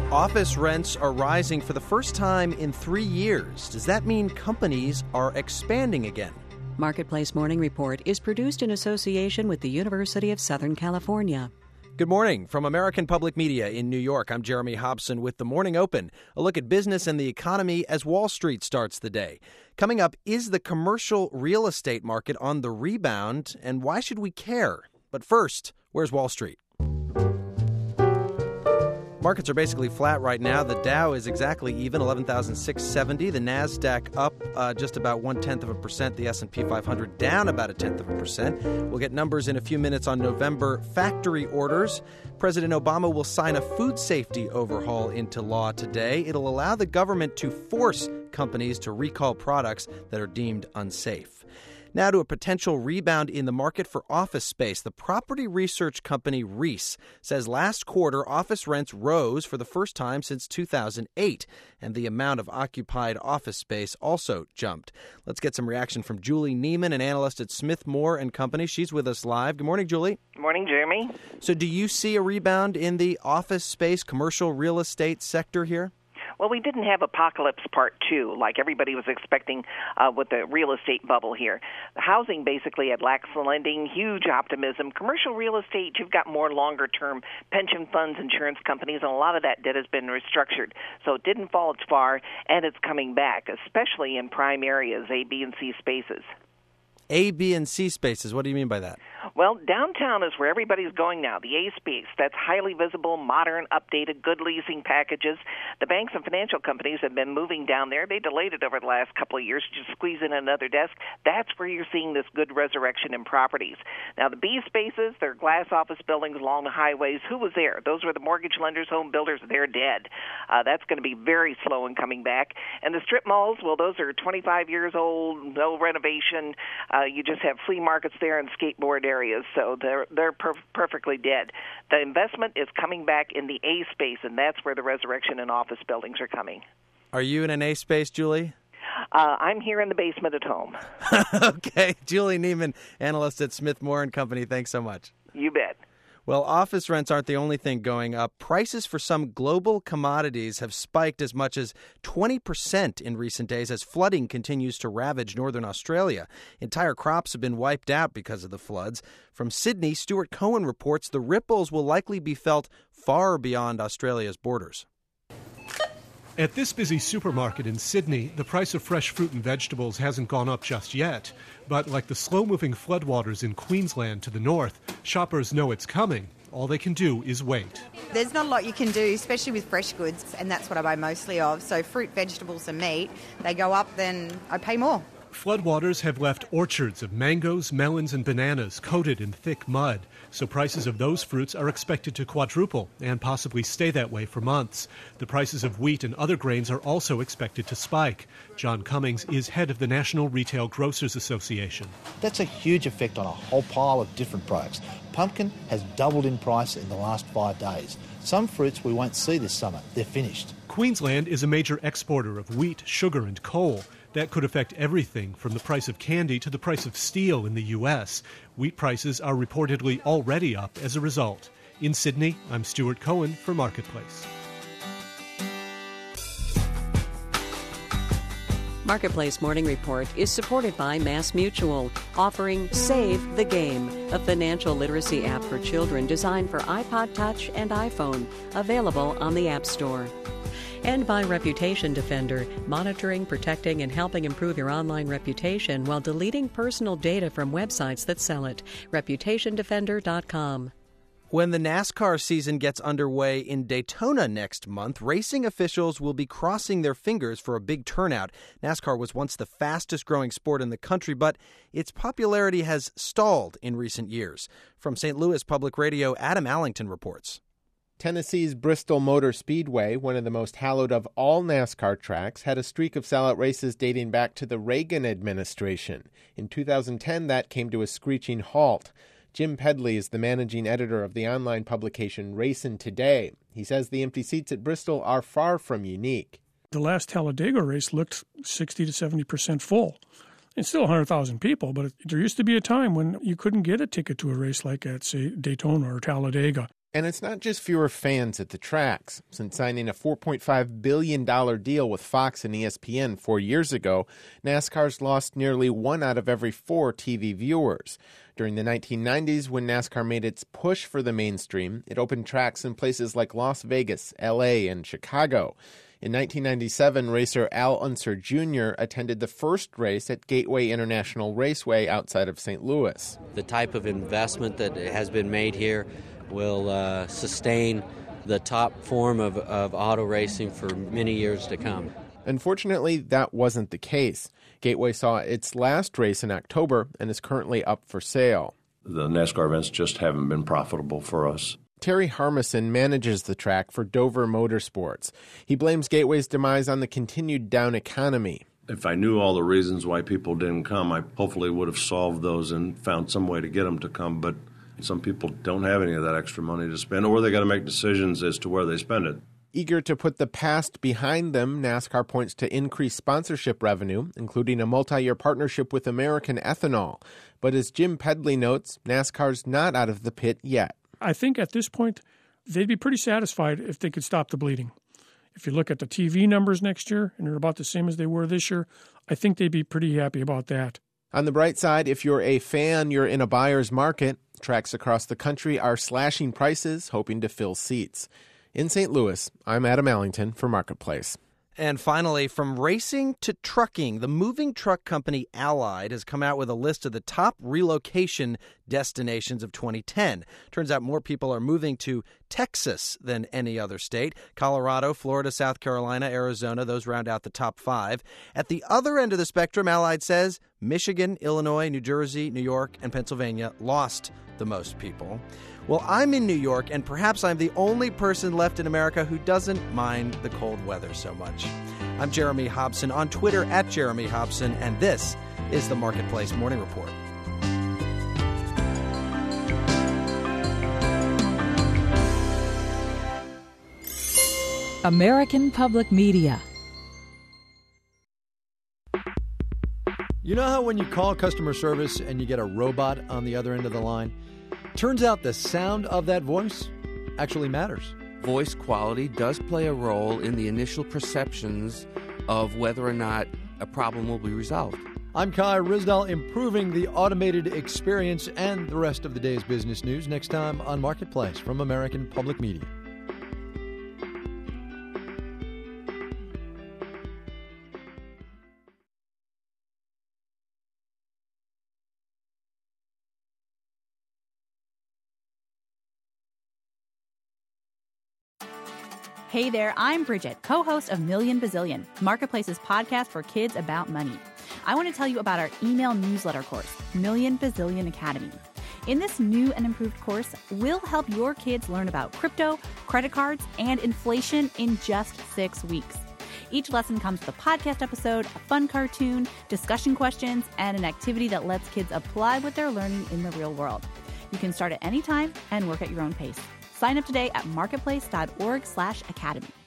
Office rents are rising for the first time in 3 years. Does that mean companies are expanding again? Marketplace Morning Report is produced in association with the University of Southern California. Good morning. From American Public Media in New York, I'm Jeremy Hobson with The Morning Open, a look at business and the economy as Wall Street starts the day. Coming up, is the commercial real estate market on the rebound, and why should we care? But first, where's Wall Street? Markets are basically flat right now. The Dow is exactly even, 11,670. The NASDAQ up just about 0.1%. The S&P 500 down about 0.1%. We'll get numbers in a few minutes on November factory orders. President Obama will sign a food safety overhaul into law today. It'll allow the government to force companies to recall products that are deemed unsafe. Now to a potential rebound in the market for office space. The property research company Reis says last quarter office rents rose for the first time since 2008, and the amount of occupied office space also jumped. Let's get some reaction from Julie Neiman, an analyst at Smith Moore & Company. She's with us live. Good morning, Julie. Good morning, Jeremy. So do you see a rebound in the office space, commercial real estate sector here? Well, we didn't have apocalypse part 2 like everybody was expecting with the real estate bubble here. The housing basically had lax lending, huge optimism. Commercial real estate, you've got more longer-term pension funds, insurance companies, and a lot of that debt has been restructured. So it didn't fall as far, and it's coming back, especially in prime areas, A, B, and C spaces. A, B, and C spaces. What do you mean by that? Well, downtown is where everybody's going now. The A space, that's highly visible, modern, updated, good leasing packages. The banks and financial companies have been moving down there. They delayed it over the last couple of years to just squeeze in another desk. That's where you're seeing this good resurrection in properties. Now, the B spaces, they're glass office buildings along the highways. Who was there? Those were the mortgage lenders, home builders. They're dead. That's going to be very slow in coming back. And the strip malls, well, those are 25 years old, no renovation. You just have flea markets there and skateboard areas, so they're perfectly dead. The investment is coming back in the A space, and that's where the resurrection in office buildings are coming. Are you in an A space, Julie? I'm here in the basement at home. Okay. Julie Neiman, analyst at Smith Moore & Company. Thanks so much. You bet. Well, office rents aren't the only thing going up. Prices for some global commodities have spiked as much as 20% in recent days as flooding continues to ravage northern Australia. Entire crops have been wiped out because of the floods. From Sydney, Stuart Cohen reports the ripples will likely be felt far beyond Australia's borders. At this busy supermarket in Sydney, the price of fresh fruit and vegetables hasn't gone up just yet. But like the slow-moving floodwaters in Queensland to the north, shoppers know it's coming. All they can do is wait. There's not a lot you can do, especially with fresh goods, and that's what I buy mostly of. So fruit, vegetables and meat, they go up, then I pay more. Floodwaters have left orchards of mangoes, melons and bananas coated in thick mud, so prices of those fruits are expected to quadruple and possibly stay that way for months. The prices of wheat and other grains are also expected to spike. John Cummings is head of the National Retail Grocers Association. That's a huge effect on a whole pile of different products. Pumpkin has doubled in price in the last 5 days. Some fruits we won't see this summer. They're finished. Queensland is a major exporter of wheat, sugar and coal. That could affect everything from the price of candy to the price of steel in the U.S. Wheat prices are reportedly already up as a result. In Sydney, I'm Stuart Cohen for Marketplace. Marketplace Morning Report is supported by MassMutual, offering Save the Game, a financial literacy app for children designed for iPod Touch and iPhone, available on the App Store. And by Reputation Defender, monitoring, protecting, and helping improve your online reputation while deleting personal data from websites that sell it. ReputationDefender.com. When the NASCAR season gets underway in Daytona next month, racing officials will be crossing their fingers for a big turnout. NASCAR was once the fastest-growing sport in the country, but its popularity has stalled in recent years. From St. Louis Public Radio, Adam Allington reports. Tennessee's Bristol Motor Speedway, one of the most hallowed of all NASCAR tracks, had a streak of sellout races dating back to the Reagan administration. In 2010, that came to a screeching halt. Jim Pedley is the managing editor of the online publication Racin' Today. He says the empty seats at Bristol are far from unique. The last Talladega race looked 60 to 70% full. It's still 100,000 people, but there used to be a time when you couldn't get a ticket to a race like at, say, Daytona or Talladega. And it's not just fewer fans at the tracks. Since signing a $4.5 billion deal with Fox and ESPN 4 years ago, NASCAR's lost nearly 1 out of every 4 TV viewers. During the 1990s, when NASCAR made its push for the mainstream, it opened tracks in places like Las Vegas, LA, and Chicago. In 1997, racer Al Unser Jr. attended the first race at Gateway International Raceway outside of St. Louis. The type of investment that has been made here will sustain the top form of auto racing for many years to come. Unfortunately, that wasn't the case. Gateway saw its last race in October and is currently up for sale. The NASCAR events just haven't been profitable for us. Terry Harmison manages the track for Dover Motorsports. He blames Gateway's demise on the continued down economy. If I knew all the reasons why people didn't come, I hopefully would have solved those and found some way to get them to come, but some people don't have any of that extra money to spend, or they got to make decisions as to where they spend it. Eager to put the past behind them, NASCAR points to increased sponsorship revenue, including a multi-year partnership with American Ethanol. But as Jim Pedley notes, NASCAR's not out of the pit yet. I think at this point, they'd be pretty satisfied if they could stop the bleeding. If you look at the TV numbers next year, and they're about the same as they were this year, I think they'd be pretty happy about that. On the bright side, if you're a fan, you're in a buyer's market. Tracks across the country are slashing prices, hoping to fill seats. In St. Louis, I'm Adam Allington for Marketplace. And finally, from racing to trucking, the moving truck company Allied has come out with a list of the top relocation destinations of 2010. Turns out more people are moving to Texas than any other state. Colorado, Florida, South Carolina, Arizona, those round out the top 5. At the other end of the spectrum, Allied says Michigan, Illinois, New Jersey, New York, and Pennsylvania lost the most people. Well, I'm in New York, and perhaps I'm the only person left in America who doesn't mind the cold weather so much. I'm Jeremy Hobson on Twitter at Jeremy Hobson, and this is the Marketplace Morning Report. American Public Media. You know how when you call customer service and you get a robot on the other end of the line? Turns out the sound of that voice actually matters. Voice quality does play a role in the initial perceptions of whether or not a problem will be resolved. I'm Kai Ryssdal, improving the automated experience and the rest of the day's business news next time on Marketplace from American Public Media. Hey there, I'm Bridget, co-host of Million Bazillion, Marketplace's podcast for kids about money. I want to tell you about our email newsletter course, Million Bazillion Academy. In this new and improved course, we'll help your kids learn about crypto, credit cards, and inflation in just 6 weeks. Each lesson comes with a podcast episode, a fun cartoon, discussion questions, and an activity that lets kids apply what they're learning in the real world. You can start at any time and work at your own pace. Sign up today at marketplace.org/academy.